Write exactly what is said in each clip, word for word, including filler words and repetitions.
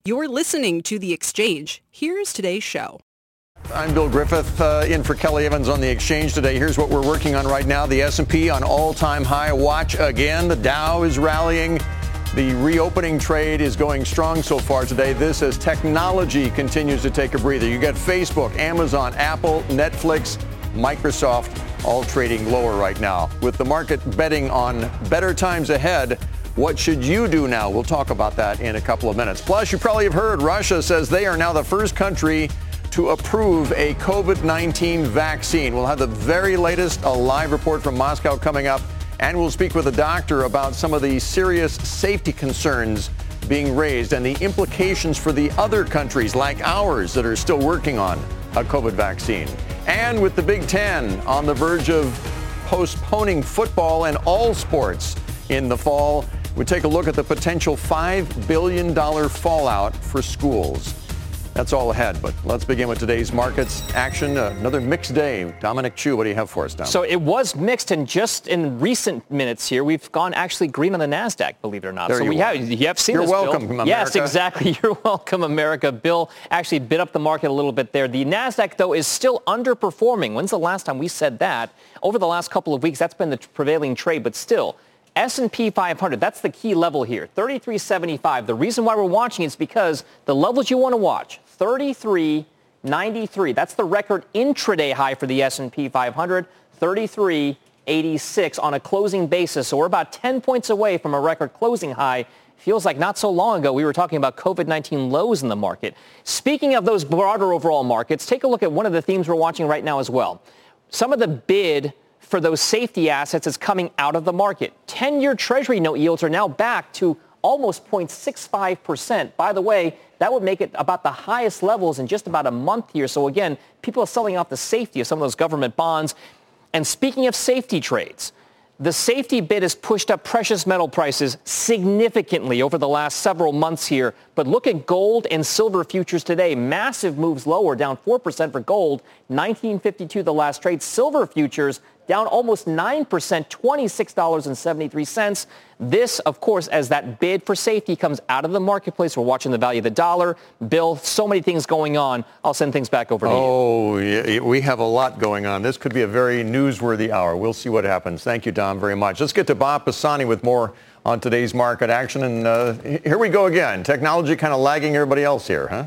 You're listening to The Exchange. Here's today's show. I'm Bill Griffith, uh, in for Kelly Evans on The Exchange today. Here's what we're working on right now. The S and P on all-time high watch again. The Dow is rallying. The reopening trade is going strong so far today. This as technology continues to take a breather. You got Facebook, Amazon, Apple, Netflix, Microsoft all trading lower right now. With the market betting on better times ahead, what should you do now? We'll talk about that in a couple of minutes. Plus, you probably have heard Russia says they are now the first country to approve a covid nineteen vaccine. We'll have the very latest, a live report from Moscow coming up. And we'll speak with a doctor about some of the serious safety concerns being raised and the implications for the other countries like ours that are still working on a COVID vaccine. And with the Big Ten on the verge of postponing football and all sports in the fall, we take a look at the potential five billion dollars fallout for schools. That's all ahead, but let's begin with today's markets action. Uh, another mixed day. Dominic Chu, what do you have for us, Dom? So it was mixed, and just in recent minutes here, we've gone actually green on the NASDAQ, believe it or not. There so you we are. have, you have seen You're this, welcome, Bill. America. Yes, exactly. You're welcome, America. Bill actually bid up the market a little bit there. The NASDAQ, though, is still underperforming. When's the last time we said that? Over the last couple of weeks, that's been the prevailing trade, but still, S and P five hundred, that's the key level here, thirty-three seventy-five. The reason why we're watching is because the levels you want to watch, thirty-three ninety-three. That's the record intraday high for the S and P five hundred, thirty-three eighty-six on a closing basis. So we're about ten points away from a record closing high. Feels like not so long ago we were talking about covid nineteen lows in the market. Speaking of those broader overall markets, take a look at one of the themes we're watching right now as well. Some of the bid for those safety assets is coming out of the market. ten-year Treasury note yields are now back to almost zero point six five percent. By the way, that would make it about the highest levels in just about a month here. So again, people are selling off the safety of some of those government bonds. And speaking of safety trades, the safety bid has pushed up precious metal prices significantly over the last several months here. But look at gold and silver futures today. Massive moves lower, down four percent for gold, nineteen fifty-two the last trade. Silver futures down almost nine percent, twenty-six dollars and seventy-three cents. This, of course, as that bid for safety comes out of the marketplace. We're watching the value of the dollar. Bill, so many things going on. I'll send things back over to oh, you. Oh, yeah, we have a lot going on. This could be a very newsworthy hour. We'll see what happens. Thank you, Dom, very much. Let's get to Bob Pisani with more on today's market action. And uh, here we go again. Technology kind of lagging everybody else here, huh?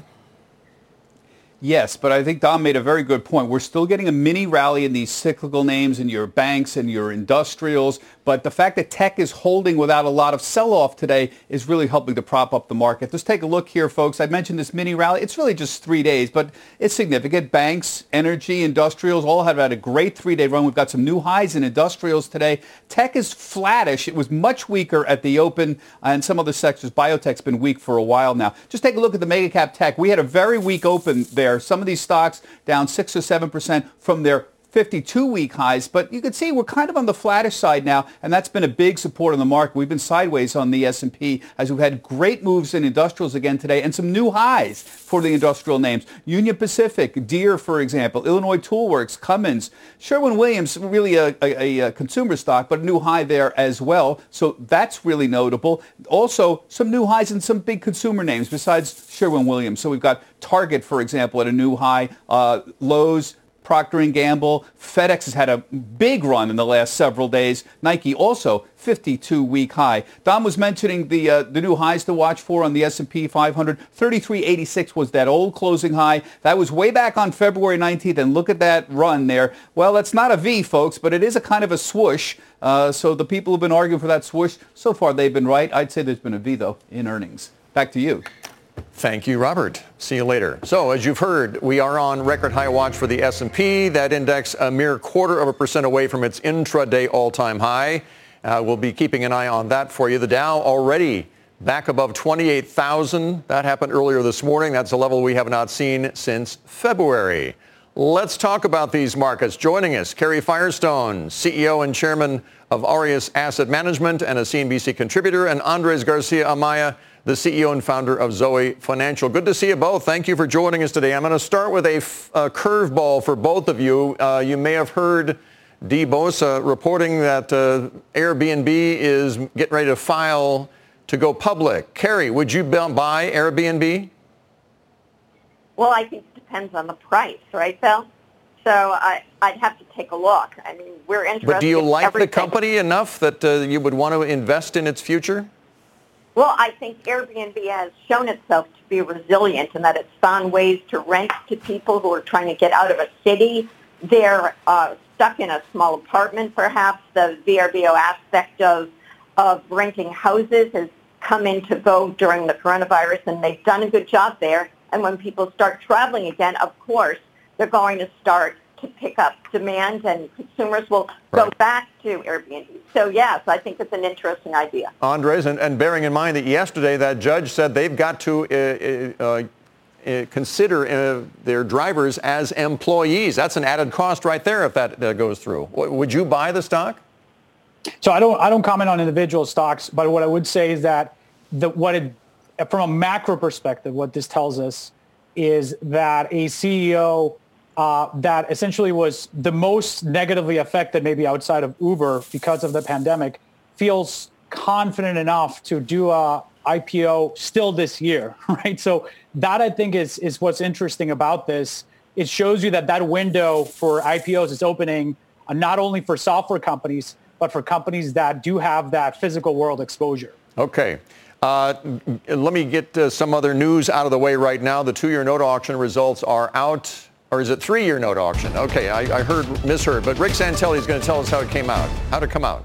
Yes, but I think Dom made a very good point. We're still getting a mini rally in these cyclical names in your banks and your industrials, but the fact that tech is holding without a lot of sell-off today is really helping to prop up the market. Let's take a look here, folks. I mentioned this mini rally. It's really just three days, but it's significant. Banks, energy, industrials all have had a great three-day run. We've got some new highs in industrials today. Tech is flattish. It was much weaker at the open, and some other sectors. Biotech's been weak for a while now. Just take a look at the mega cap tech. We had a very weak open there. Some of these stocks down six or seven percent from their fifty-two week highs, but you can see we're kind of on the flattish side now, and that's been a big support on the market. We've been sideways on the S and P as we've had great moves in industrials again today and some new highs for the industrial names. Union Pacific, Deere, for example, Illinois Toolworks, Cummins, Sherwin-Williams, really a, a, a consumer stock, but a new high there as well. So that's really notable. Also, some new highs in some big consumer names besides Sherwin-Williams. So we've got Target, for example, at a new high, uh, Lowe's, Procter and Gamble, FedEx has had a big run in the last several days. Nike also fifty-two week high. Dom was mentioning the uh, the new highs to watch for on the S and P five hundred. thirty-three eighty-six was that old closing high. That was way back on February nineteenth, and look at that run there. Well, that's not a V, folks, but it is a kind of a swoosh. Uh, so the people who've been arguing for that swoosh, so far they've been right. I'd say there's been a V, though, in earnings. Back to you. Thank you, Robert. See you later. So, as you've heard, we are on record high watch for the S and P. That index a mere quarter of a percent away from its intraday all-time high. Uh, we'll be keeping an eye on that for you. The Dow already back above twenty-eight thousand. That happened earlier this morning. That's a level we have not seen since February. Let's talk about these markets. Joining us, Carrie Firestone, C E O and Chairman of Aureus Asset Management and a C N B C contributor, and Andres Garcia Amaya, the C E O and founder of Zoe Financial. Good to see you both. Thank you for joining us today. I'm going to start with a, f- a curveball for both of you. Uh, you may have heard Dee Bosa reporting that uh, Airbnb is getting ready to file to go public. Carrie, would you buy Airbnb? Well, I think it depends on the price, right, Bill? So I, I'd have to take a look. I mean, we're interested. But do you like everything. the company enough that uh, you would want to invest in its future? Well, I think Airbnb has shown itself to be resilient in that it's found ways to rent to people who are trying to get out of a city. They're uh, stuck in a small apartment, perhaps. The V R B O aspect of, of renting houses has come into vogue during the coronavirus, and they've done a good job there. And when people start traveling again, of course, they're going to start to pick up demand, and consumers will right. go back to Airbnb. So, yes, I think it's an interesting idea. Andres, and, and bearing in mind that yesterday that judge said they've got to uh, uh, uh, consider uh, their drivers as employees. That's an added cost right there if that uh, goes through. Would you buy the stock? So I don't I don't comment on individual stocks, but what I would say is that the, what it, from a macro perspective, what this tells us is that a C E O uh, that essentially was the most negatively affected, maybe outside of Uber because of the pandemic, feels confident enough to do a I P O still this year, right? So that, I think, is is what's interesting about this. It shows you that that window for I P Os is opening uh, not only for software companies, but for companies that do have that physical world exposure. Okay. Uh, let me get uh, some other news out of the way right now. The two-year note auction results are out. Or is it three-year note auction? Okay, I, I heard, misheard. But Rick Santelli is going to tell us how it came out. How'd it come out?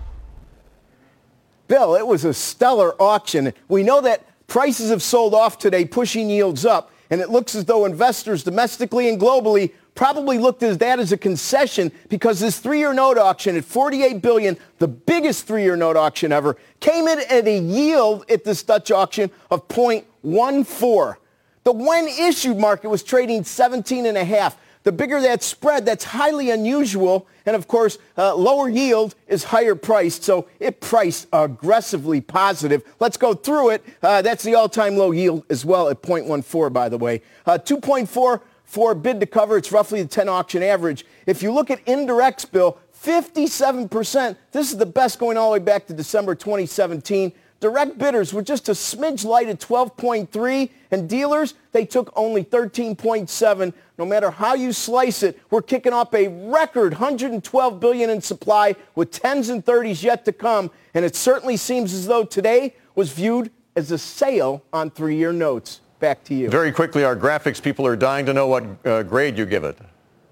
Bill, it was a stellar auction. We know that prices have sold off today, pushing yields up. And it looks as though investors domestically and globally probably looked at that as a concession because this three-year note auction at forty-eight billion dollars, the biggest three-year note auction ever, came in at a yield at this Dutch auction of zero point one four. The when issued market was trading seventeen and a half. The bigger that spread, that's highly unusual. And of course, uh, lower yield is higher priced, so it priced aggressively positive. Let's go through it. Uh, that's the all-time low yield as well at zero point one four, by the way. Uh, two point four for bid to cover. It's roughly the ten auction average. If you look at indirects, Bill, fifty-seven percent. This is the best going all the way back to December twenty seventeen. Direct bidders were just a smidge light at twelve point three, and dealers, they took only thirteen point seven. No matter how you slice it, we're kicking off a record one hundred twelve billion dollars in supply with tens and thirties yet to come, and it certainly seems as though today was viewed as a sale on three-year notes. Back to you. Very quickly, our graphics people are dying to know what uh, grade you give it.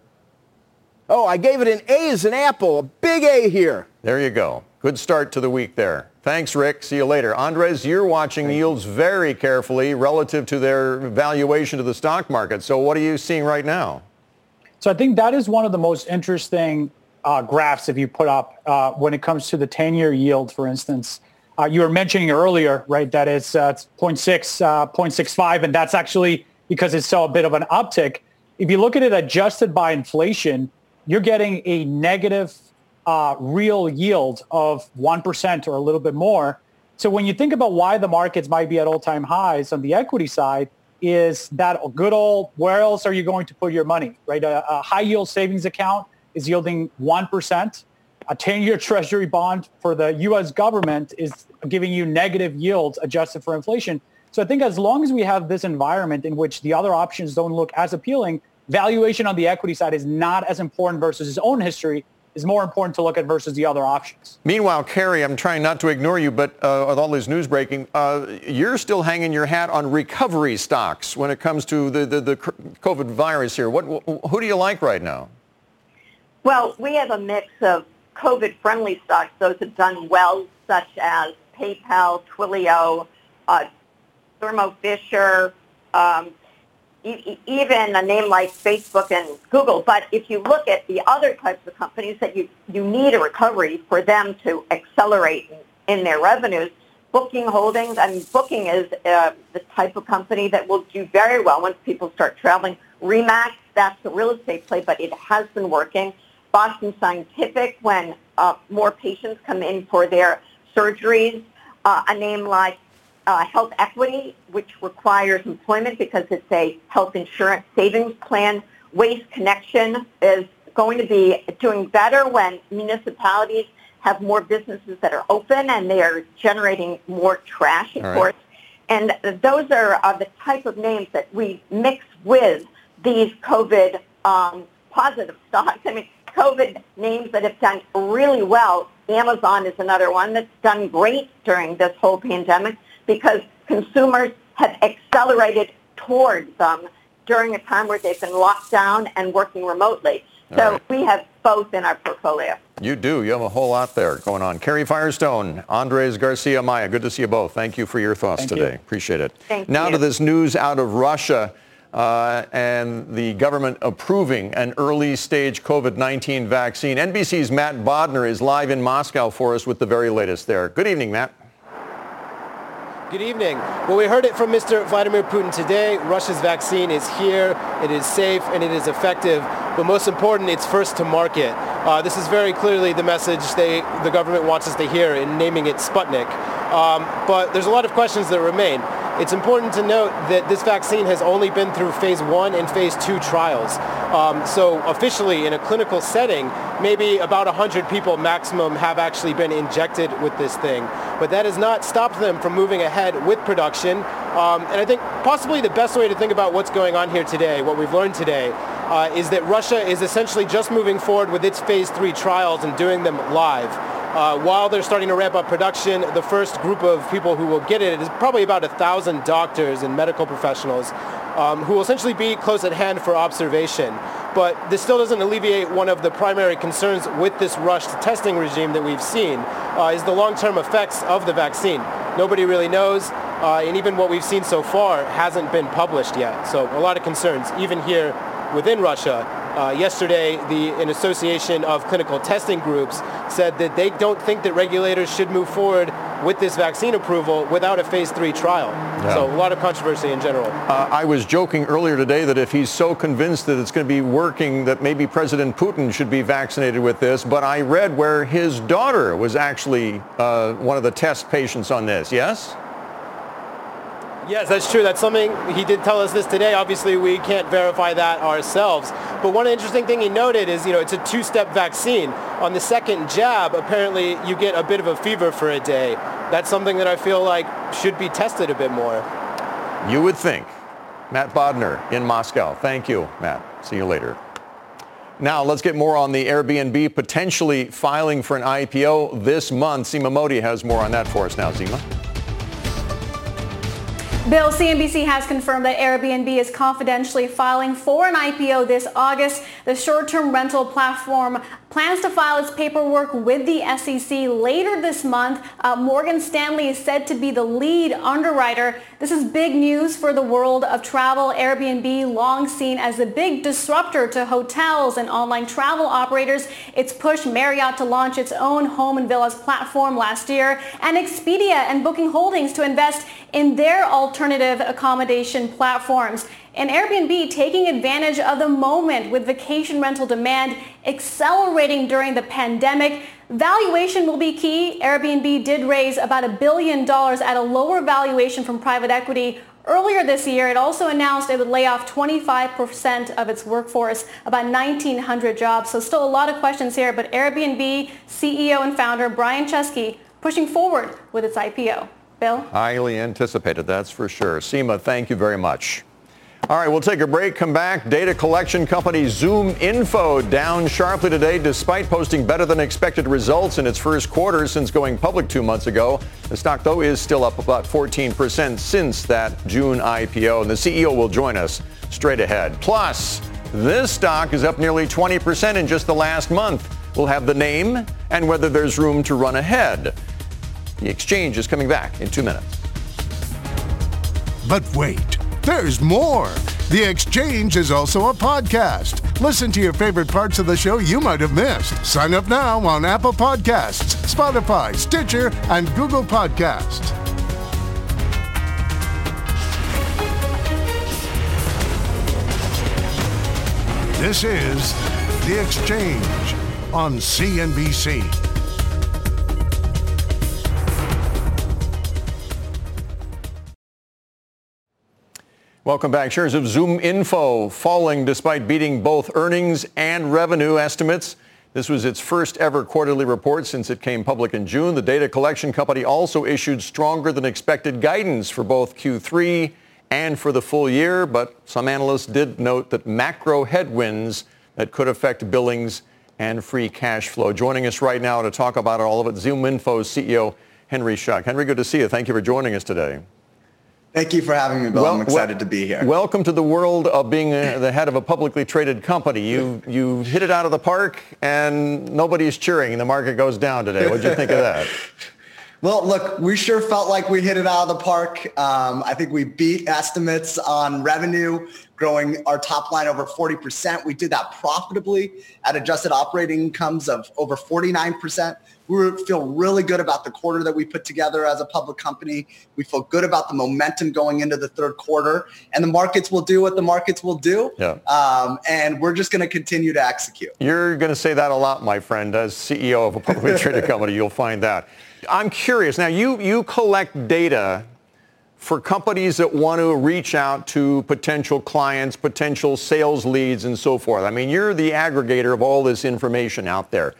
Oh, I gave it an A as an apple, a big A here. There you go. Good start to the week there. Thanks, Rick. See you later. Andres, you're watching yields very carefully relative to their valuation to the stock market. So what are you seeing right now? So I think that is one of the most interesting uh, graphs if you put up uh, when it comes to the ten-year yield, for instance. Uh, you were mentioning earlier, right, that it's, uh, it's zero point six, uh, zero point six five, and that's actually because it saw a bit of an uptick. If you look at it adjusted by inflation, you're getting a negative Uh, real yield of one percent or a little bit more. So when you think about why the markets might be at all-time highs on the equity side, is that good old, where else are you going to put your money, right? A, a high-yield savings account is yielding one percent. A ten-year treasury bond for the U S government is giving you negative yields adjusted for inflation. So I think as long as we have this environment in which the other options don't look as appealing, valuation on the equity side is not as important versus its own history. Is more important to look at versus the other options. Meanwhile, Carrie, I'm trying not to ignore you, but uh, with all this news breaking, uh, you're still hanging your hat on recovery stocks when it comes to the, the, the COVID virus here. What, who do you like right now? Well, we have a mix of COVID-friendly stocks. Those have done well, such as PayPal, Twilio, uh, Thermo Fisher, um, even a name like Facebook and Google. But if you look at the other types of companies that you, you need a recovery for them to accelerate in, in their revenues, Booking Holdings, I mean, Booking is uh, the type of company that will do very well once people start traveling. RE/MAX, that's a real estate play, but it has been working. Boston Scientific, when uh, more patients come in for their surgeries, uh, a name like Uh, Health Equity, which requires employment because it's a health insurance savings plan. Waste Connection is going to be doing better when municipalities have more businesses that are open, and they are generating more trash, of All right. course. And those are uh, the type of names that we mix with these COVID um, positive stocks. I mean, COVID names that have done really well. Amazon is another one that's done great during this whole pandemic because consumers have accelerated towards them during a time where they've been locked down and working remotely. All So right. we have both in our portfolio. You do. You have a whole lot there going on. Carrie Firestone, Andres Garcia Maya, good to see you both. Thank you for your thoughts Thank today. you. Appreciate it. Thank now you. to this news out of Russia uh, and the government approving an early-stage COVID nineteen vaccine. N B C's Matt Bodner is live in Moscow for us with the very latest there. Good evening, Matt. Good evening. Well, we heard it from Mister Vladimir Putin today. Russia's vaccine is here, it is safe, and it is effective. But most important, it's first to market. Uh, this is very clearly the message they, the government wants us to hear in naming it Sputnik. Um, but there's a lot of questions that remain. It's important to note that this vaccine has only been through phase one and phase two trials. Um, so officially, in a clinical setting, maybe about one hundred people maximum have actually been injected with this thing. But that has not stopped them from moving ahead with production. Um, and I think possibly the best way to think about what's going on here today, what we've learned today, uh, is that Russia is essentially just moving forward with its phase three trials and doing them live. Uh, while they're starting to ramp up production, the first group of people who will get it is probably about a thousand doctors and medical professionals um, who will essentially be close at hand for observation. But this still doesn't alleviate one of the primary concerns with this rushed testing regime that we've seen, uh, is the long-term effects of the vaccine. Nobody really knows, uh, and even what we've seen so far hasn't been published yet. So a lot of concerns, even here within Russia. Uh, yesterday, the an association of clinical testing groups said that they don't think that regulators should move forward with this vaccine approval without a phase three trial. Yeah. So a lot of controversy in general. Uh, I was joking earlier today that if he's so convinced that it's going to be working, that maybe President Putin should be vaccinated with this. But I read where his daughter was actually uh, one of the test patients on this. Yes? Yes, that's true. That's something he did tell us this today. Obviously, we can't verify that ourselves. But one interesting thing he noted is, you know, it's a two-step vaccine. On the second jab, apparently you get a bit of a fever for a day. That's something that I feel like should be tested a bit more. You would think. Matt Bodner in Moscow. Thank you, Matt. See you later. Now, let's get more on the Airbnb potentially filing for an I P O this month. Seema Modi has more on that for us now. Seema. Bill, C N B C has confirmed that Airbnb is confidentially filing for an I P O this August. The short-term rental platform plans to file its paperwork with the S E C later this month. Uh, Morgan Stanley is said to be the lead underwriter. This is big news for the world of travel. Airbnb, long seen as a big disruptor to hotels and online travel operators, it's pushed Marriott to launch its own home and villas platform last year, and Expedia and Booking Holdings to invest in their alternative accommodation platforms. And Airbnb taking advantage of the moment with vacation rental demand accelerating during the pandemic. Valuation will be key. Airbnb did raise about a billion dollars at a lower valuation from private equity earlier this year. It also announced it would lay off twenty-five percent of its workforce, about nineteen hundred jobs. So still a lot of questions here, but Airbnb C E O and founder Brian Chesky pushing forward with its I P O. Bill? Highly anticipated, that's for sure. Seema, thank you very much. All right, we'll take a break, come back. Data collection company ZoomInfo down sharply today despite posting better than expected results in its first quarter since going public two months ago. The stock, though, is still up about fourteen percent since that June I P O. And the C E O will join us straight ahead. Plus, this stock is up nearly twenty percent in just the last month. We'll have the name and whether there's room to run ahead. The exchange is coming back in two minutes. But wait, there's more. The Exchange is also a podcast. Listen to your favorite parts of the show you might have missed. Sign up now on Apple Podcasts, Spotify, Stitcher, and Google Podcasts. This is The Exchange on C N B C. Welcome back. Shares of ZoomInfo falling despite beating both earnings and revenue estimates. This was its first ever quarterly report since it came public in June. The data collection company also issued stronger than expected guidance for both Q three and for the full year, but some analysts did note that macro headwinds that could affect billings and free cash flow. Joining us right now to talk about all of it, ZoomInfo's C E O, Henry Schuck. Henry, good to see you. Thank you for joining us today. Thank you for having me, Bill. Well, I'm excited well, to be here. Welcome to the world of being a, the head of a publicly traded company. You you hit it out of the park, and nobody's cheering. The market goes down today. What did you think of that? Well, look, we sure felt like we hit it out of the park. Um, I think we beat estimates on revenue, growing our top line over forty percent. We did that profitably at adjusted operating incomes of over forty-nine percent. We feel really good about the quarter that we put together as a public company. We feel good about the momentum going into the third quarter, and the markets will do what the markets will do. Yeah. Um, and we're just going to continue to execute. You're going to say that a lot, my friend, as C E O of a publicly traded company. You'll find that. I'm curious. Now, you, you collect data for companies that want to reach out to potential clients, potential sales leads, and so forth. I mean, you're the aggregator of all this information out there.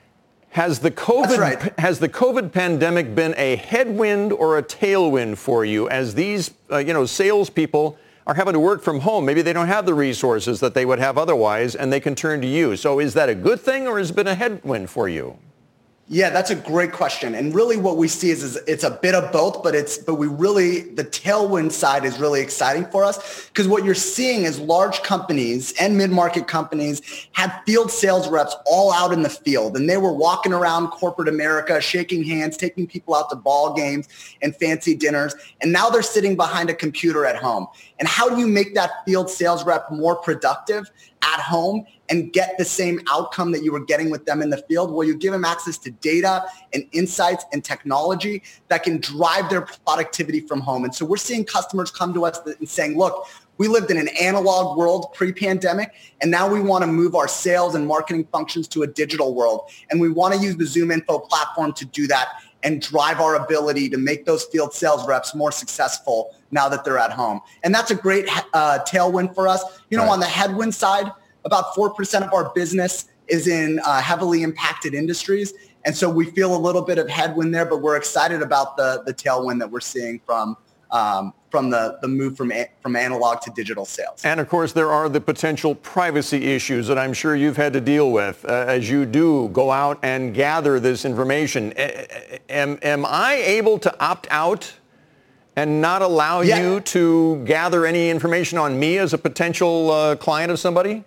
Has the COVID right. has the COVID pandemic been a headwind or a tailwind for you as these uh, you know salespeople are having to work from home? Maybe they don't have the resources that they would have otherwise, and they can turn to you. So is that a good thing, or has it been a headwind for you? Yeah, that's a great question. And really what we see is, is it's a bit of both, but it's but we really, the tailwind side is really exciting for us, because what you're seeing is large companies and mid-market companies have field sales reps all out in the field, and they were walking around corporate America, shaking hands, taking people out to ball games and fancy dinners. And now they're sitting behind a computer at home. And how do you make that field sales rep more productive at home and get the same outcome that you were getting with them in the field? Well, you give them access to data and insights and technology that can drive their productivity from home. And so we're seeing customers come to us and saying, look, we lived in an analog world pre-pandemic, and now we want to move our sales and marketing functions to a digital world. And we want to use the ZoomInfo platform to do that and drive our ability to make those field sales reps more successful now that they're at home. And that's a great uh, tailwind for us. You know, right. On the headwind side, about four percent of our business is in uh, heavily impacted industries. And so we feel a little bit of headwind there, but we're excited about the, the tailwind that we're seeing from um, from the, the move from, a- from analog to digital sales. And of course, there are the potential privacy issues that I'm sure you've had to deal with uh, as you do go out and gather this information. A- am, am I able to opt out and not allow yeah. you to gather any information on me as a potential uh, client of somebody?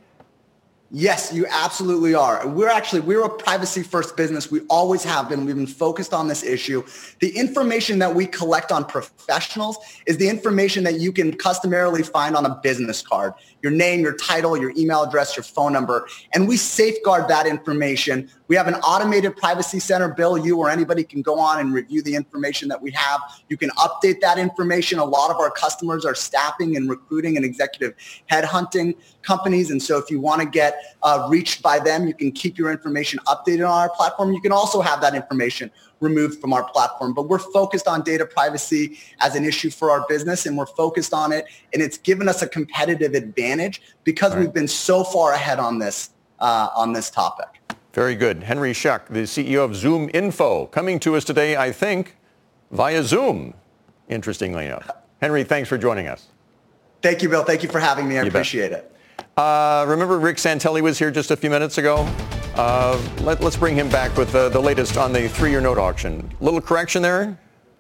Yes, you absolutely are. We're actually, we're a privacy first business. We always have been. We've been focused on this issue. The information that we collect on professionals is the information that you can customarily find on a business card. Your name, your title, your email address, your phone number. And we safeguard that information. We have an automated privacy center. Bill, you or anybody can go on and review the information that we have. You can update that information. A lot of our customers are staffing and recruiting and executive headhunting companies. And so if you want to get uh, reached by them, you can keep your information updated on our platform. You can also have that information removed from our platform. But we're focused on data privacy as an issue for our business, and we're focused on it. And it's given us a competitive advantage because right. we've been so far ahead on this uh, on this topic. Very good. Henry Schuck, the C E O of ZoomInfo, coming to us today, I think, via Zoom, interestingly enough. Henry, thanks for joining us. Thank you, Bill. Thank you for having me. I you appreciate bet. it. Uh, remember Rick Santelli was here just a few minutes ago? Uh, let, let's bring him back with uh, the latest on the three-year note auction. Little correction there?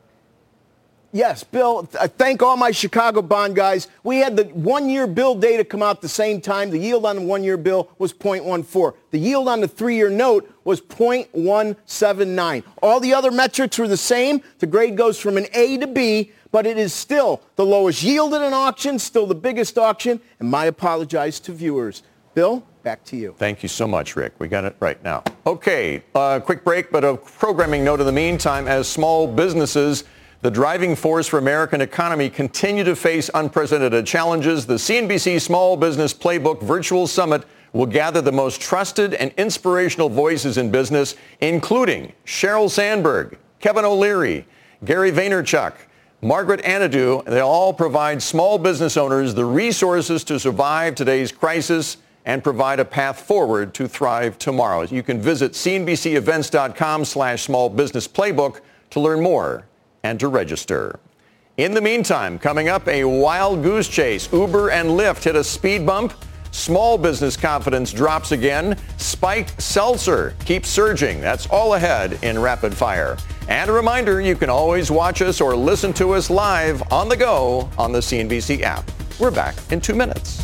Yes, Bill, I thank all my Chicago bond guys. We had the one-year bill data come out at the same time. The yield on the one-year bill was zero point one four. The yield on the three-year note was zero point one seven nine. All the other metrics were the same. The grade goes from an A to B, but it is still the lowest yield in an auction, still the biggest auction, and my apologies to viewers. Bill, back to you. Thank you so much, Rick. We got it right now. Okay, uh, quick break, but a programming note in the meantime. As small businesses, the driving force for American economy, continue to face unprecedented challenges, the C N B C Small Business Playbook Virtual Summit will gather the most trusted and inspirational voices in business, including Sheryl Sandberg, Kevin O'Leary, Gary Vaynerchuk, Margaret Anadou. They all provide small business owners the resources to survive today's crisis and provide a path forward to thrive tomorrow. You can visit C N B C events dot com slash small business playbook to learn more and to register. In the meantime, coming up, a wild goose chase. Uber and Lyft hit a speed bump. Small business confidence drops again. Spiked seltzer keeps surging. That's all ahead in Rapid Fire. And a reminder, you can always watch us or listen to us live on the go on the C N B C app. We're back in two minutes.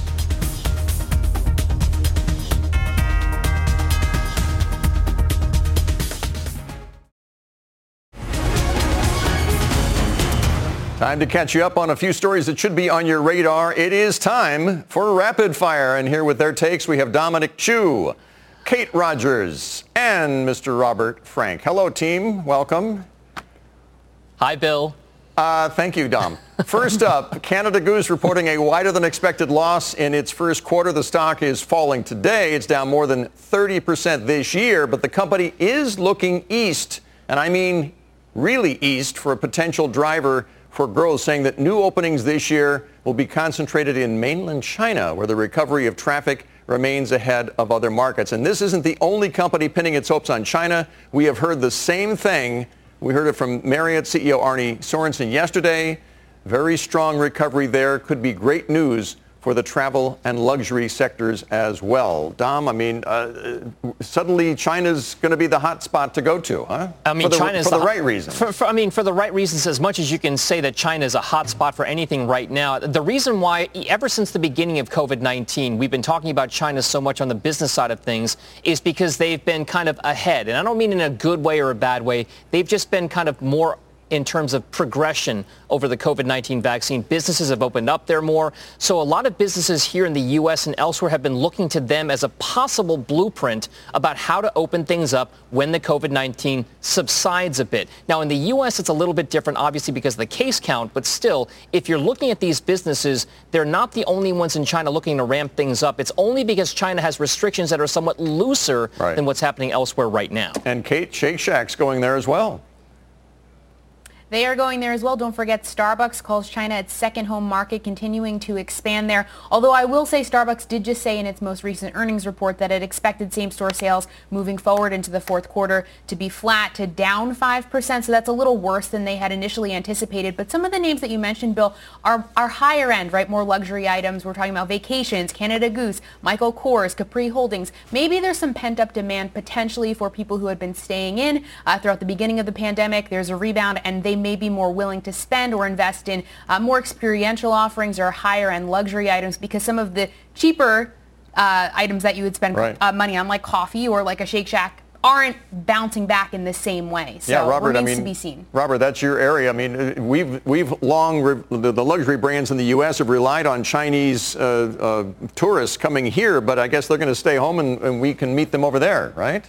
Time to catch you up on a few stories that should be on your radar. It is time for Rapid Fire. And here with their takes, we have Dominic Chu, Kate Rogers, and Mister Robert Frank. Hello, team. Welcome. Hi, Bill. Uh, thank you, Dom. First up, Canada Goose reporting a wider than expected loss in its first quarter. The stock is falling today. It's down more than thirty percent this year, but the company is looking east, and I mean really east, for a potential driver for growth, saying that new openings this year will be concentrated in mainland China, where the recovery of traffic remains ahead of other markets. And this isn't the only company pinning its hopes on China. We have heard the same thing. We heard it from Marriott C E O Arne Sorensen yesterday. Very strong recovery there. Could be great news for the travel and luxury sectors as well. Dom, I mean, uh, suddenly China's going to be the hot spot to go to, huh? I mean, for the, China's for the, the right reasons. For, for, I mean, for the right reasons, as much as you can say that China is a hot spot for anything right now. The reason why, ever since the beginning of COVID nineteen, we've been talking about China so much on the business side of things is because they've been kind of ahead. And I don't mean in a good way or a bad way. They've just been kind of more in terms of progression over the COVID nineteen vaccine. Businesses have opened up there more. So a lot of businesses here in the U S and elsewhere have been looking to them as a possible blueprint about how to open things up when the COVID nineteen subsides a bit. Now, in the U S, it's a little bit different, obviously, because of the case count. But still, if you're looking at these businesses, they're not the only ones in China looking to ramp things up. It's only because China has restrictions that are somewhat looser right. than what's happening elsewhere right now. And Kate, Shake Shack's going there as well. They are going there as well. Don't forget, Starbucks calls China its second home market, continuing to expand there. Although I will say Starbucks did just say in its most recent earnings report that it expected same-store sales moving forward into the fourth quarter to be flat to down five percent. So that's a little worse than they had initially anticipated. But some of the names that you mentioned, Bill, are, are higher end, right? More luxury items. We're talking about Vacations, Canada Goose, Michael Kors, Capri Holdings. Maybe there's some pent-up demand potentially for people who had been staying in uh, throughout the beginning of the pandemic. There's a rebound, and they may be more willing to spend or invest in uh, more experiential offerings or higher end luxury items, because some of the cheaper uh, items that you would spend right. uh, money on, like coffee or like a Shake Shack, aren't bouncing back in the same way. So yeah, Robert, remains I mean, to be seen. Robert, that's your area. I mean, we've we've long re- the, the luxury brands in the U S have relied on Chinese uh, uh, tourists coming here, but I guess they're going to stay home and, and we can meet them over there, right?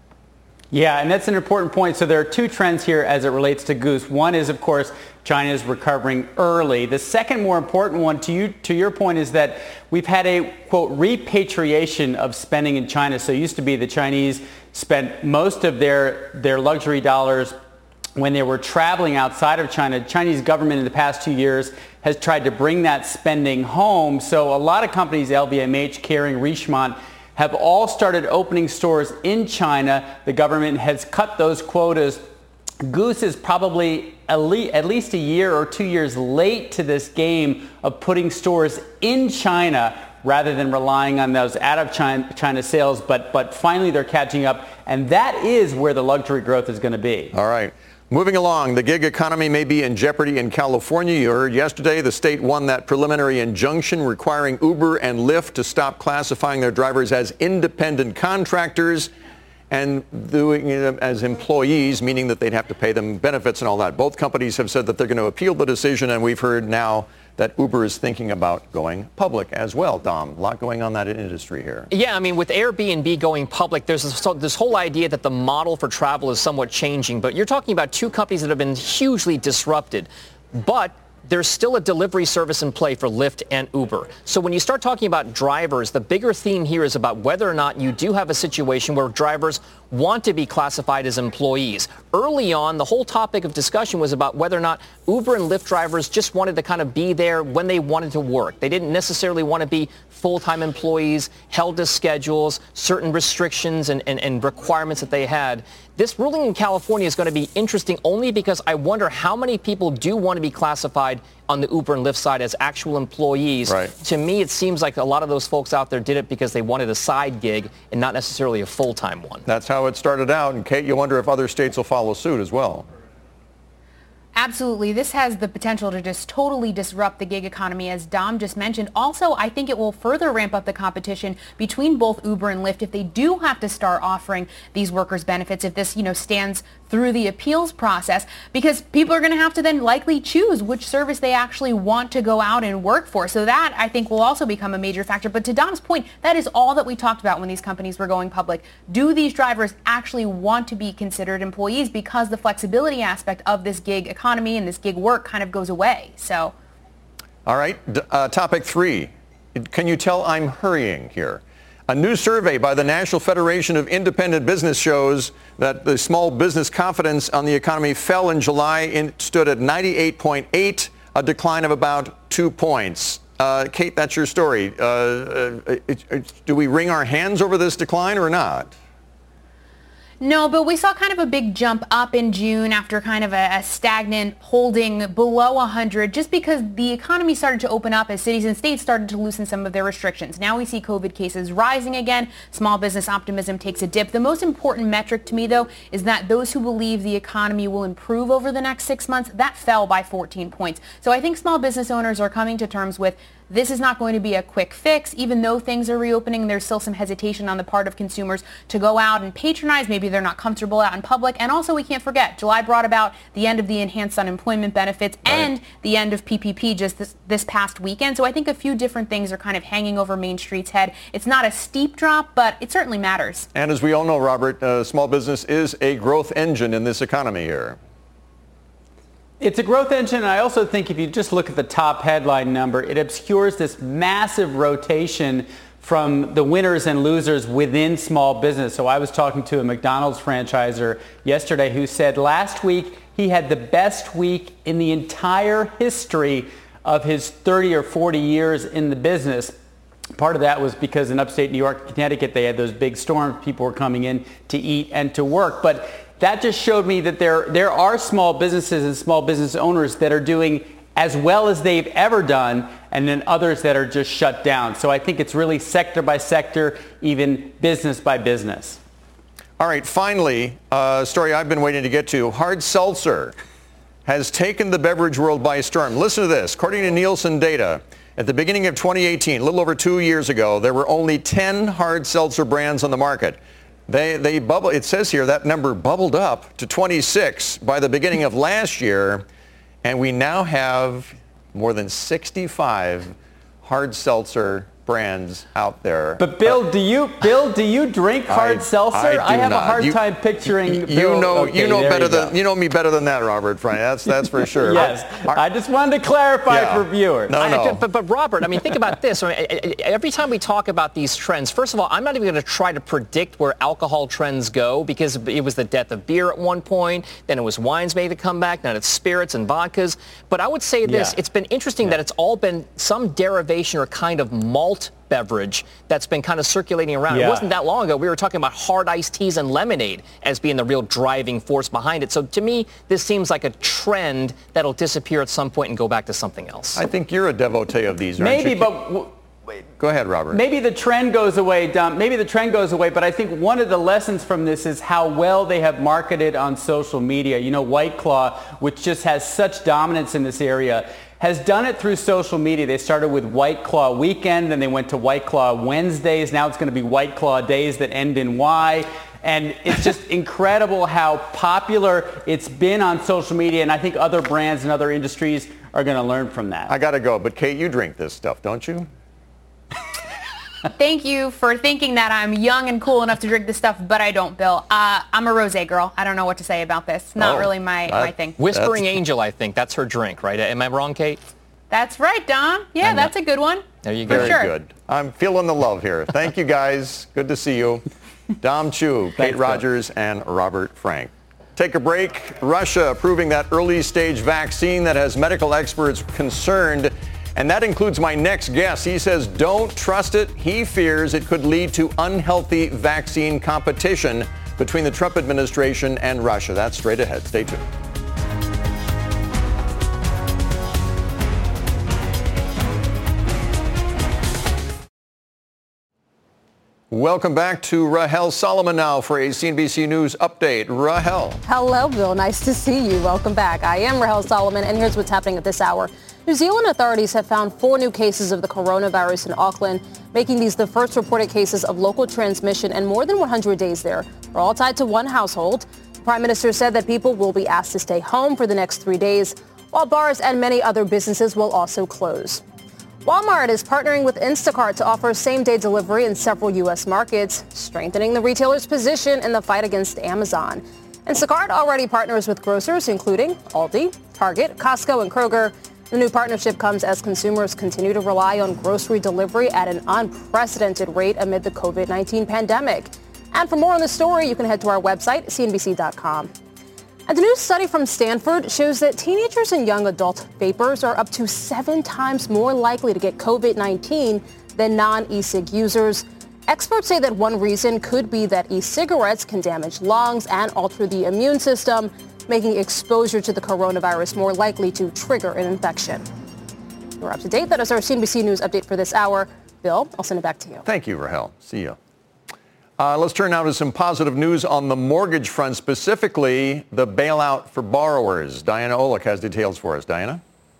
Yeah, and that's an important point. So there are two trends here as it relates to Goose. One is, of course, China is recovering early. The second more important one, to you, to your point, is that we've had a, quote, repatriation of spending in China. So it used to be the Chinese spent most of their, their luxury dollars when they were traveling outside of China. The Chinese government in the past two years has tried to bring that spending home. So a lot of companies, L V M H, Kering, Richemont, have all started opening stores in China. The government has cut those quotas. Goose is probably at least a year or two years late to this game of putting stores in China rather than relying on those out of China, China sales. But, but finally they're catching up, and that is where the luxury growth is going to be. All right. Moving along, the gig economy may be in jeopardy in California. You heard yesterday the state won that preliminary injunction requiring Uber and Lyft to stop classifying their drivers as independent contractors and doing it as employees, meaning that they'd have to pay them benefits and all that. Both companies have said that they're going to appeal the decision, and we've heard now that Uber is thinking about going public as well. Dom, a lot going on in that industry here. Yeah, I mean, with Airbnb going public, there's this, this whole idea that the model for travel is somewhat changing. But you're talking about two companies that have been hugely disrupted. But there's still a delivery service in play for Lyft and Uber. So when you start talking about drivers, the bigger theme here is about whether or not you do have a situation where drivers want to be classified as employees. Early on, the whole topic of discussion was about whether or not Uber and Lyft drivers just wanted to kind of be there when they wanted to work. They didn't necessarily want to be full-time employees, held to schedules, certain restrictions and, and, and requirements that they had. This ruling in California is going to be interesting only because I wonder how many people do want to be classified on the Uber and Lyft side as actual employees. Right. To me, it seems like a lot of those folks out there did it because they wanted a side gig and not necessarily a full-time one. That's how it started out. And Kate, you wonder if other states will follow suit as well. Absolutely. This has the potential to just totally disrupt the gig economy, as Dom just mentioned. Also, I think it will further ramp up the competition between both Uber and Lyft if they do have to start offering these workers benefits, if this, you know, stands through the appeals process, because people are going to have to then likely choose which service they actually want to go out and work for. So that, I think, will also become a major factor. But to Dom's point, that is all that we talked about when these companies were going public. Do these drivers actually want to be considered employees, because the flexibility aspect of this gig economy and this gig work kind of goes away? So, all right, uh, topic three. Can you tell I'm hurrying here? A new survey by the National Federation of Independent Business shows that the small business confidence on the economy fell in July and stood at ninety-eight point eight, a decline of about two points. Uh, Kate, that's your story. Uh, uh, it, it, do we wring our hands over this decline or not? No, but we saw kind of a big jump up in June after kind of a, a stagnant holding below one hundred, just because the economy started to open up as cities and states started to loosen some of their restrictions. Now we see COVID cases rising again. Small business optimism takes a dip. The most important metric to me, though, is that those who believe the economy will improve over the next six months, that fell by fourteen points. So I think small business owners are coming to terms with this is not going to be a quick fix. Even though things are reopening, there's still some hesitation on the part of consumers to go out and patronize. Maybe they're not comfortable out in public. And also, we can't forget, July brought about the end of the enhanced unemployment benefits right. and the end of P P P just this, this past weekend. So I think a few different things are kind of hanging over Main Street's head. It's not a steep drop, but it certainly matters. And as we all know, Robert, uh, small business is a growth engine in this economy here. It's a growth engine, and I also think if you just look at the top headline number, it obscures this massive rotation from the winners and losers within small business. So I was talking to a McDonald's franchisor yesterday who said last week he had the best week in the entire history of his thirty or forty years in the business. Part of that was because in upstate New York, Connecticut, they had those big storms. People were coming in to eat and to work. But that just showed me that there there are small businesses and small business owners that are doing as well as they've ever done, and then others that are just shut down. So I think it's really sector by sector, even business by business. All right, finally, a story I've been waiting to get to. Hard seltzer has taken the beverage world by storm. Listen to this. According to Nielsen data, at the beginning of twenty eighteen, a little over two years ago, there were only ten hard seltzer brands on the market. They, they bubble, it says here that number bubbled up to twenty-six by the beginning of last year, and we now have more than sixty-five hard seltzer brands out there. But Bill, uh, do you Bill, do you drink hard I, seltzer? I, I have not. a hard you, time picturing. You Bill. know, okay, you know better you than you know me better than that, Robert. Frank. That's that's for sure. Yes, our, I just wanted to clarify yeah. for viewers. No, no. I, but, but Robert, I mean, think about this. I mean, every time we talk about these trends, first of all, I'm not even going to try to predict where alcohol trends go, because it was the death of beer at one point, then it was wines made a comeback, now it's spirits and vodkas. But I would say this: yeah. it's been interesting yeah. that it's all been some derivation or kind of malt beverage that's been kind of circulating around. Yeah. It wasn't that long ago. We were talking about hard iced teas and lemonade as being the real driving force behind it. So to me, this seems like a trend that'll disappear at some point and go back to something else. I think you're a devotee of these, aren't Maybe, you? but w- go ahead, Robert. Maybe the trend goes away, Dom. Maybe the trend goes away, but I think one of the lessons from this is how well they have marketed on social media. You know, White Claw, which just has such dominance in this area, has done it through social media. They started with White Claw Weekend, then they went to White Claw Wednesdays. Now it's going to be White Claw Days that end in Y. And it's just incredible how popular it's been on social media. And I think other brands and other industries are going to learn from that. I got to go. But Kate, you drink this stuff, don't you? Thank you for thinking that I'm young and cool enough to drink this stuff, but I don't, Bill. Uh, I'm a rosé girl. I don't know what to say about this. Not oh, really my, that, my thing. Whispering Angel, I think. That's her drink, right? Am I wrong, Kate? That's right, Dom. Yeah, that's a good one. There you go. Very sure. good. I'm feeling the love here. Thank you, guys. Good to see you. Dom Chu, Kate Thanks, Rogers, and Robert Frank. Take a break. Russia approving that early-stage vaccine that has medical experts concerned. And that includes my next guest. He says don't trust it. He fears it could lead to unhealthy vaccine competition between the Trump administration and Russia. That's straight ahead. Stay tuned. Welcome back to Rahel Solomon now for a C N B C News update. Rahel. Hello, Bill. Nice to see you. Welcome back. I am Rahel Solomon, and here's what's happening at this hour. New Zealand authorities have found four new cases of the coronavirus in Auckland, making these the first reported cases of local transmission in more than one hundred days there. They're all tied to one household. The Prime Minister said that people will be asked to stay home for the next three days, while bars and many other businesses will also close. Walmart is partnering with Instacart to offer same-day delivery in several U S markets, strengthening the retailer's position in the fight against Amazon. Instacart already partners with grocers including Aldi, Target, Costco, and Kroger. The new partnership comes as consumers continue to rely on grocery delivery at an unprecedented rate amid the covid nineteen pandemic. And for more on the story, you can head to our website, C N B C dot com. And a new study from Stanford shows that teenagers and young adult vapers are up to seven times more likely to get covid nineteen than non-e-cig users. Experts say that one reason could be that e-cigarettes can damage lungs and alter the immune system, making exposure to the coronavirus more likely to trigger an infection. We're up to date. That is our C N B C News update for this hour. Bill, I'll send it back to you. Thank you, Rahel. See you. Uh, let's turn now to some positive news on the mortgage front, specifically the bailout for borrowers. Diana Olick has details for us. Diana?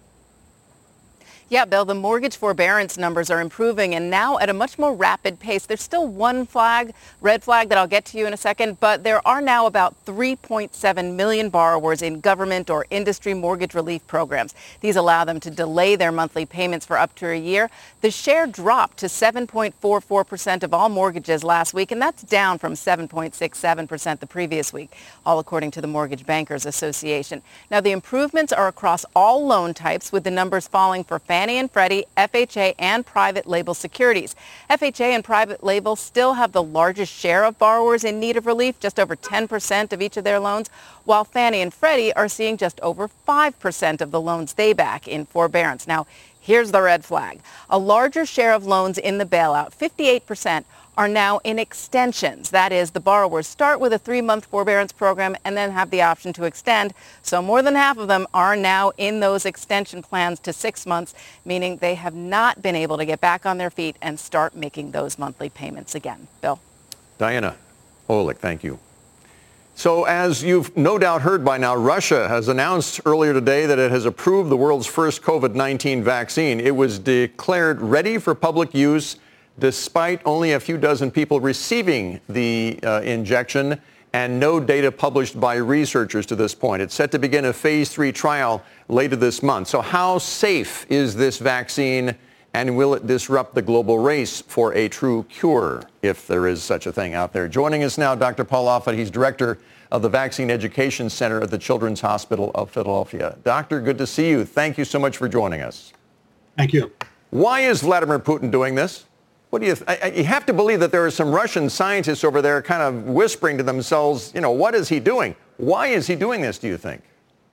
Yeah, Bill, the mortgage forbearance numbers are improving and now at a much more rapid pace. There's still one flag, red flag, that I'll get to you in a second, but there are now about three point seven million borrowers in government or industry mortgage relief programs. These allow them to delay their monthly payments for up to a year. The share dropped to seven point four four percent of all mortgages last week, and that's down from seven point six seven percent the previous week, all according to the Mortgage Bankers Association. Now, the improvements are across all loan types, with the numbers falling for Fannie and Freddie, F H A, and private label securities. F H A and private label still have the largest share of borrowers in need of relief, just over ten percent of each of their loans, while Fannie and Freddie are seeing just over five percent of the loans they back in forbearance. Now, here's the red flag. A larger share of loans in the bailout, fifty-eight percent, are now in extensions. That is, the borrowers start with a three-month forbearance program and then have the option to extend. So more than half of them are now in those extension plans to six months, meaning they have not been able to get back on their feet and start making those monthly payments again. Bill? Diana Olick, thank you. So as you've no doubt heard by now, Russia has announced earlier today that it has approved the world's first covid nineteen vaccine. It was declared ready for public use despite only a few dozen people receiving the uh, injection and no data published by researchers to this point. It's set to begin a phase three trial later this month. So how safe is this vaccine, and will it disrupt the global race for a true cure, if there is such a thing out there? Joining us now, Doctor Paul Offit. He's director of the Vaccine Education Center at the Children's Hospital of Philadelphia. Doctor, good to see you. Thank you so much for joining us. Thank you. Why is Vladimir Putin doing this? What do you, th- I, you have to believe that there are some Russian scientists over there kind of whispering to themselves, you know, what is he doing? Why is he doing this, do you think?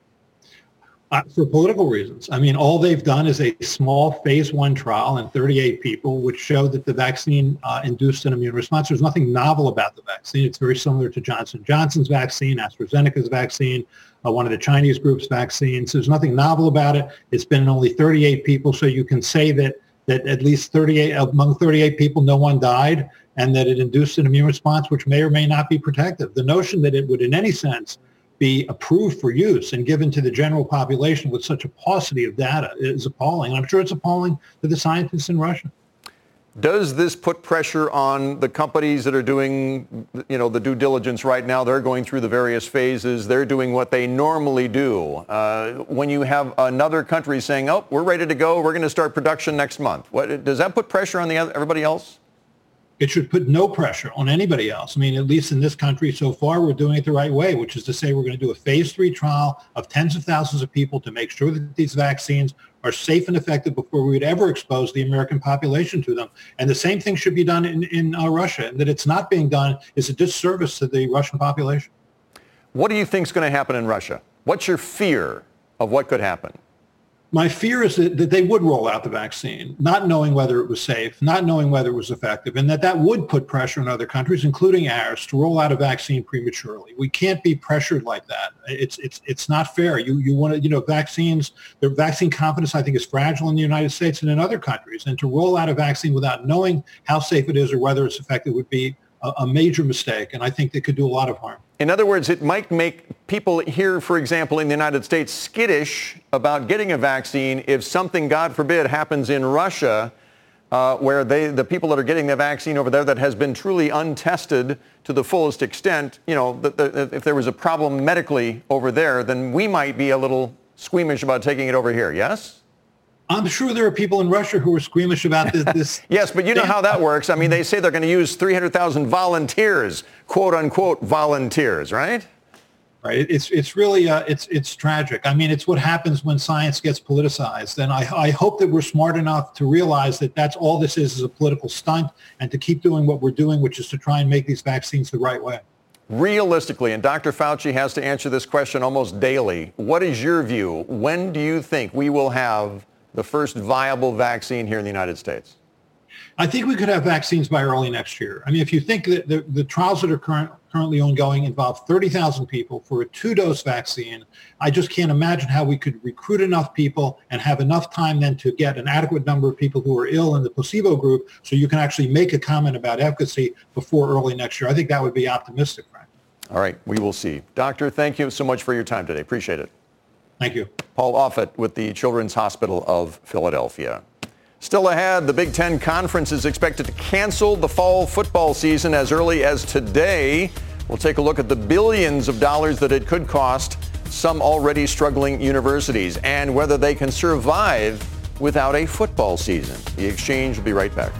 Uh, for political reasons. I mean, all they've done is a small phase one trial in thirty-eight people, which showed that the vaccine uh, induced an immune response. There's nothing novel about the vaccine. It's very similar to Johnson and Johnson's vaccine, AstraZeneca's vaccine, uh, one of the Chinese group's vaccines. There's nothing novel about it. It's been in only thirty-eight people, so you can say that that at least thirty-eight among thirty-eight people, no one died, and that it induced an immune response, which may or may not be protective. The notion that it would in any sense be approved for use and given to the general population with such a paucity of data is appalling. And I'm sure it's appalling to the scientists in Russia. Does this put pressure on the companies that are doing, you know, the due diligence right now? They're going through the various phases. They're doing what they normally do. Uh, when you have another country saying, oh, we're ready to go, we're going to start production next month. What, does that put pressure on the other, everybody else? It should put no pressure on anybody else. I mean, at least in this country so far, we're doing it the right way, which is to say we're going to do a phase three trial of tens of thousands of people to make sure that these vaccines are safe and effective before we would ever expose the American population to them. And the same thing should be done in, in uh, Russia. And that it's not being done is a disservice to the Russian population. What do you think is going to happen in Russia? What's your fear of what could happen? My fear is that, that they would roll out the vaccine, not knowing whether it was safe, not knowing whether it was effective, and that that would put pressure on other countries, including ours, to roll out a vaccine prematurely. We can't be pressured like that. It's it's it's not fair. You you want to, you know, vaccines, their vaccine confidence, I think, is fragile in the United States and in other countries. And to roll out a vaccine without knowing how safe it is or whether it's effective would be a, a major mistake. And I think they could do a lot of harm. In other words, it might make people here, for example, in the United States, skittish about getting a vaccine if something, God forbid, happens in Russia, uh, where they, the people that are getting the vaccine over there that has been truly untested to the fullest extent, you know, the, the, if there was a problem medically over there, then we might be a little squeamish about taking it over here, yes? I'm sure there are people in Russia who are squeamish about this. this yes, but you know how that works. I mean, they say they're going to use three hundred thousand volunteers, quote unquote volunteers, right? Right. It's it's really uh, it's it's tragic. I mean, it's what happens when science gets politicized. And I, I hope that we're smart enough to realize that that's all this is, is a political stunt, and to keep doing what we're doing, which is to try and make these vaccines the right way. Realistically, and Doctor Fauci has to answer this question almost daily, what is your view? When do you think we will have the first viable vaccine here in the United States? I think we could have vaccines by early next year. I mean, if you think that the, the trials that are current, currently ongoing involve thirty thousand people for a two-dose vaccine, I just can't imagine how we could recruit enough people and have enough time then to get an adequate number of people who are ill in the placebo group so you can actually make a comment about efficacy before early next year. I think that would be optimistic, Frank. All right, we will see. Doctor, thank you so much for your time today. Appreciate it. Thank you. Paul Offit with the Children's Hospital of Philadelphia. Still ahead, the Big Ten Conference is expected to cancel the fall football season as early as today. We'll take a look at the billions of dollars that it could cost some already struggling universities and whether they can survive without a football season. The Exchange will be right back.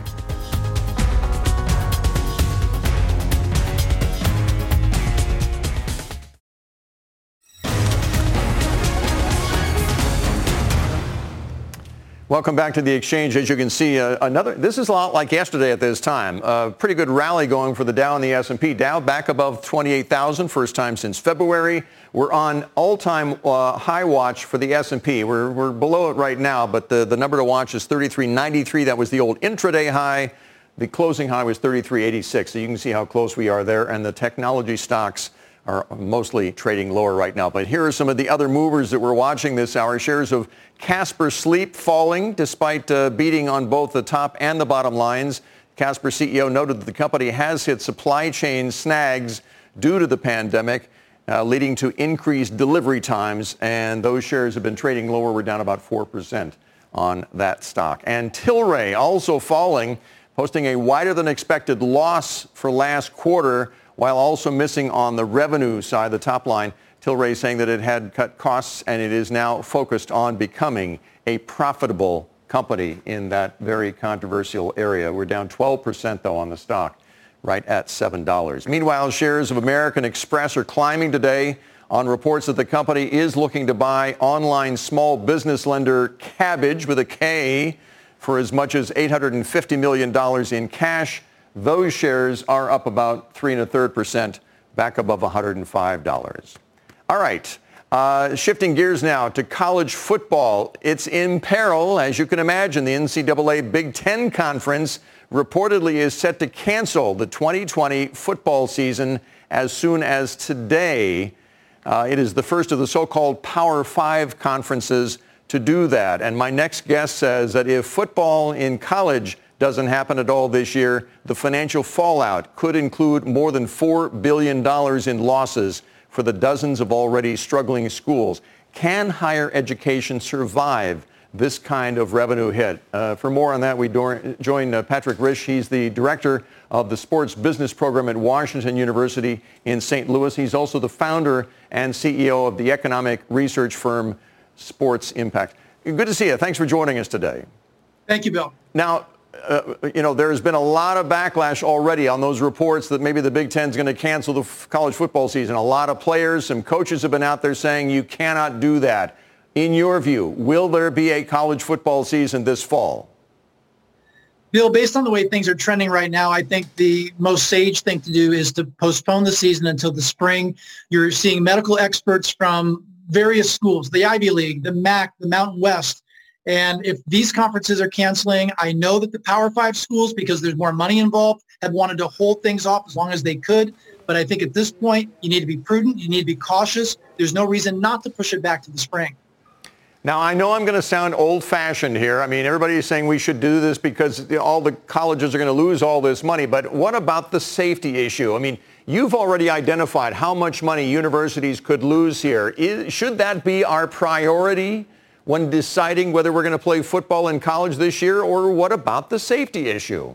Welcome back to The Exchange. As you can see, uh, another. This is a lot like yesterday at this time. A uh, pretty good rally going for the Dow and the S and P. Dow back above twenty-eight thousand, first time since February. We're on all-time uh, high watch for the S and P. We're, we're below it right now, but the, the number to watch is thirty-three ninety-three. That was the old intraday high. The closing high was thirty-three eighty-six. So you can see how close we are there. And the technology stocks are mostly trading lower right now. But here are some of the other movers that we're watching this hour. Shares of Casper Sleep falling despite uh, beating on both the top and the bottom lines. Casper C E O noted that the company has hit supply chain snags due to the pandemic, uh, leading to increased delivery times. And those shares have been trading lower. We're down about four percent on that stock. And Tilray also falling, posting a wider than expected loss for last quarter, while also missing on the revenue side, the top line. Tilray saying that it had cut costs and it is now focused on becoming a profitable company in that very controversial area. We're down twelve percent, though, on the stock, right at seven dollars. Meanwhile, shares of American Express are climbing today on reports that the company is looking to buy online small business lender Kabbage with a K for as much as eight hundred fifty million dollars in cash. Those shares are up about three and a third percent, back above one hundred five dollars. All right, uh, shifting gears now to college football. It's in peril, as you can imagine. The N C double A Big Ten Conference reportedly is set to cancel the twenty twenty football season as soon as today. Uh, it is the first of the so-called Power Five conferences to do that. And my next guest says that if football in college doesn't happen at all this year, the financial fallout could include more than four billion dollars in losses for the dozens of already struggling schools. Can higher education survive this kind of revenue hit? Uh, for more on that, we do- join uh, Patrick Risch. He's the director of the sports business program at Washington University in Saint Louis. He's also the founder and C E O of the economic research firm Sports Impact. Good to see you. Thanks for joining us today. Thank you, Bill. Now, uh, you know, there's been a lot of backlash already on those reports that maybe the Big Ten is going to cancel the f- college football season. A lot of players, some coaches have been out there saying you cannot do that. In your view, will there be a college football season this fall? Bill, based on the way things are trending right now, I think the most sage thing to do is to postpone the season until the spring. You're seeing medical experts from various schools, the Ivy League, the M A C, the Mountain West. And if these conferences are canceling, I know that the Power Five schools, because there's more money involved, have wanted to hold things off as long as they could. But I think at this point, you need to be prudent. You need to be cautious. There's no reason not to push it back to the spring. Now, I know I'm going to sound old-fashioned here. I mean, everybody is saying we should do this because all the colleges are going to lose all this money. But what about the safety issue? I mean, you've already identified how much money universities could lose here. Is, should that be our priority when deciding whether we're going to play football in college this year? Or what about the safety issue?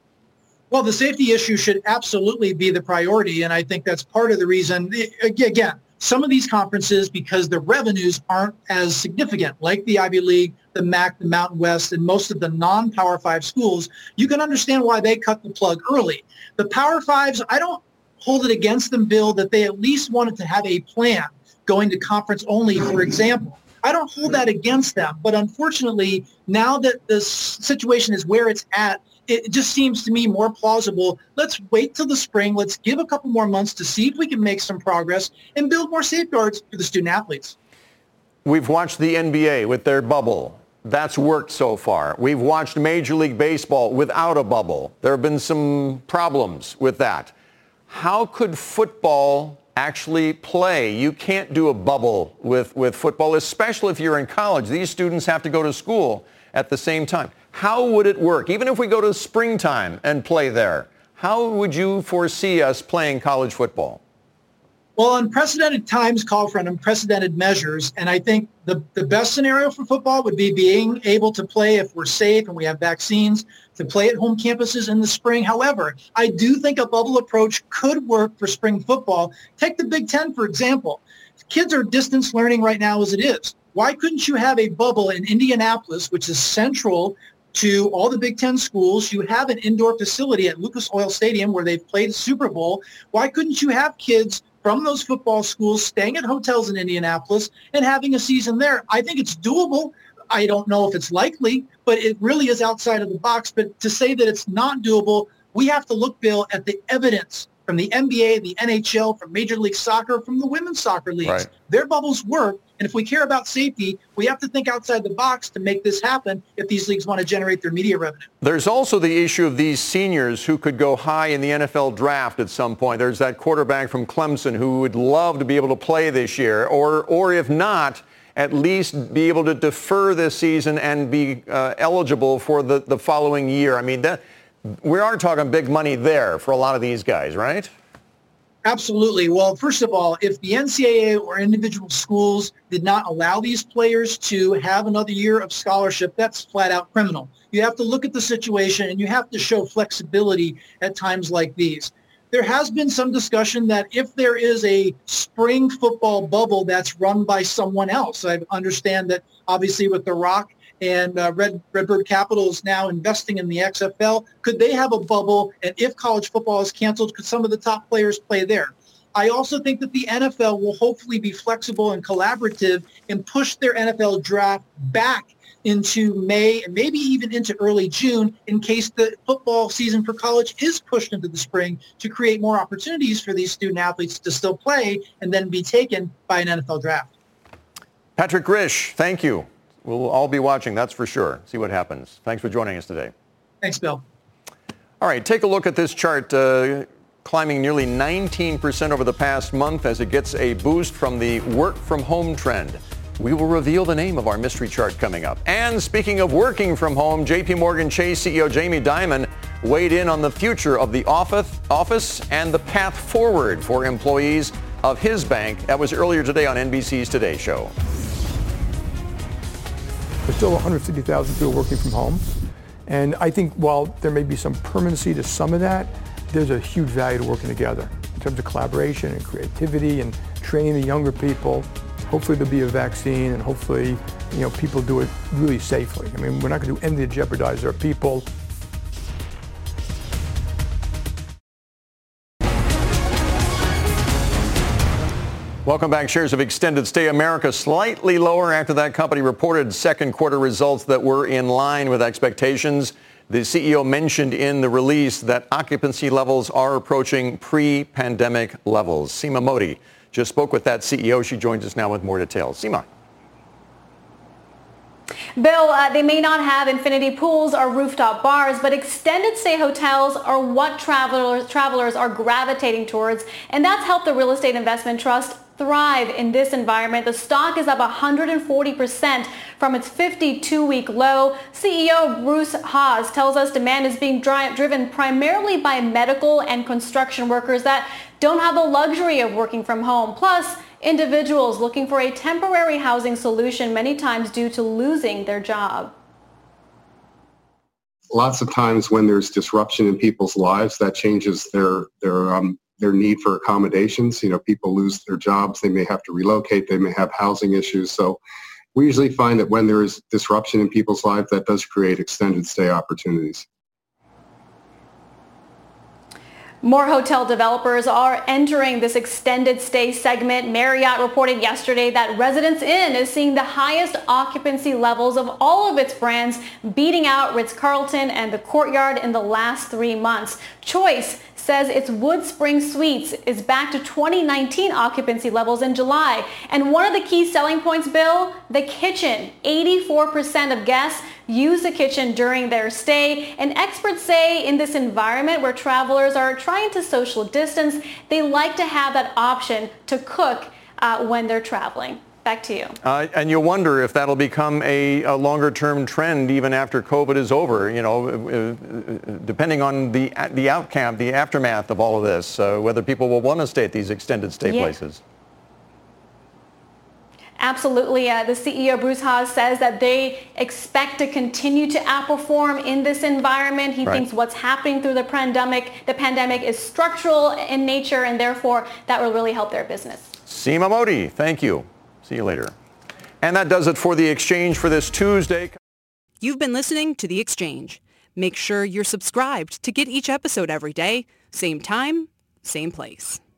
Well, the safety issue should absolutely be the priority. And I think that's part of the reason, again, some of these conferences, because the revenues aren't as significant, like the Ivy League, the M A C, the Mountain West, and most of the non-Power Five schools, you can understand why they cut the plug early. The Power Fives, I don't hold it against them, Bill, that they at least wanted to have a plan going to conference only, for example. I don't hold that against them. But unfortunately, now that the situation is where it's at, it just seems to me more plausible. Let's wait till the spring. Let's give a couple more months to see if we can make some progress and build more safeguards for the student athletes. We've watched the N B A with their bubble. That's worked so far. We've watched Major League Baseball without a bubble. There have been some problems with that. How could football actually play? You can't do a bubble with, with football, especially if you're in college. These students have to go to school at the same time. How would it work? Even if we go to springtime and play there, how would you foresee us playing college football? Well, unprecedented times call for unprecedented measures, and I think the, the best scenario for football would be being able to play, if we're safe and we have vaccines, to play at home campuses in the spring. However, I do think a bubble approach could work for spring football. Take the Big Ten, for example. Kids are distance learning right now as it is. Why couldn't you have a bubble in Indianapolis, which is central to all the Big Ten schools? You have an indoor facility at Lucas Oil Stadium where they've played the Super Bowl. Why couldn't you have kids from those football schools staying at hotels in Indianapolis and having a season there? I think it's doable. I don't know if it's likely, but it really is outside of the box. But to say that it's not doable, we have to look, Bill, at the evidence from the N B A, the N H L, from Major League Soccer, from the women's soccer leagues. Right. Their bubbles work. And if we care about safety, we have to think outside the box to make this happen if these leagues want to generate their media revenue. There's also the issue of these seniors who could go high in the N F L draft at some point. There's that quarterback from Clemson who would love to be able to play this year, or, or if not, at least be able to defer this season and be uh, eligible for the, the following year. I mean, that, we are talking big money there for a lot of these guys, right? Absolutely. Well, first of all, if the N C double A or individual schools did not allow these players to have another year of scholarship, that's flat out criminal. You have to look at the situation and you have to show flexibility at times like these. There has been some discussion that if there is a spring football bubble that's run by someone else, I understand that obviously with The Rock and uh, Red, Redbird Capital is now investing in the X F L. Could they have a bubble? And if college football is canceled, could some of the top players play there? I also think that the N F L will hopefully be flexible and collaborative and push their N F L draft back into May and maybe even into early June in case the football season for college is pushed into the spring to create more opportunities for these student athletes to still play and then be taken by an N F L draft. Patrick Grish, thank you. We'll all be watching, that's for sure. See what happens. Thanks for joining us today. Thanks, Bill. All right, take a look at this chart, uh, climbing nearly nineteen percent over the past month as it gets a boost from the work from home trend. We will reveal the name of our mystery chart coming up. And speaking of working from home, J P Morgan Chase C E O Jamie Dimon weighed in on the future of the office, office and the path forward for employees of his bank. That was earlier today on N B C's Today Show. There's still one hundred fifty thousand people working from home. And I think while there may be some permanency to some of that, there's a huge value to working together in terms of collaboration and creativity and training the younger people. Hopefully there'll be a vaccine and hopefully, you know, people do it really safely. I mean, we're not going to do anything to jeopardize our people Welcome back. Shares of Extended Stay America slightly lower after that company reported second quarter results that were in line with expectations. The C E O mentioned in the release that occupancy levels are approaching pre-pandemic levels. Seema Modi just spoke with that C E O. She joins us now with more details. Seema. Bill, uh, they may not have infinity pools or rooftop bars, but extended stay hotels are what travelers travelers are gravitating towards, and that's helped the Real Estate Investment Trust thrive in this environment. The stock is up one hundred forty percent from its fifty-two-week low. C E O Bruce Haas tells us demand is being dri- driven primarily by medical and construction workers that don't have the luxury of working from home. Plus, individuals looking for a temporary housing solution, many times due to losing their job. Lots of times when there's disruption in people's lives, that changes their their um, their need for accommodations. You know, people lose their jobs, they may have to relocate, they may have housing issues. So we usually find that when there is disruption in people's lives, that does create extended stay opportunities. More hotel developers are entering this extended stay segment. Marriott reported yesterday that Residence Inn is seeing the highest occupancy levels of all of its brands, beating out Ritz-Carlton and the Courtyard in the last three months. Choice says its WoodSpring Suites is back to twenty nineteen occupancy levels in July. And one of the key selling points, Bill, the kitchen. eighty-four percent of guests use the kitchen during their stay. And experts say in this environment where travelers are trying to social distance, they like to have that option to cook uh, when they're traveling. Back to you. Uh, and you wonder if that'll become a, a longer-term trend even after COVID is over, you know, uh, depending on the the outcome, the aftermath of all of this, uh, whether people will want to stay at these extended stay Yeah. places. Absolutely. Uh, the C E O, Bruce Haas, says that they expect to continue to outperform in this environment. He Right. thinks what's happening through the pandemic, the pandemic is structural in nature, and therefore that will really help their business. Seema Modi, thank you. See you later. And that does it for The Exchange for this Tuesday. You've been listening to The Exchange. Make sure you're subscribed to get each episode every day, same time, same place.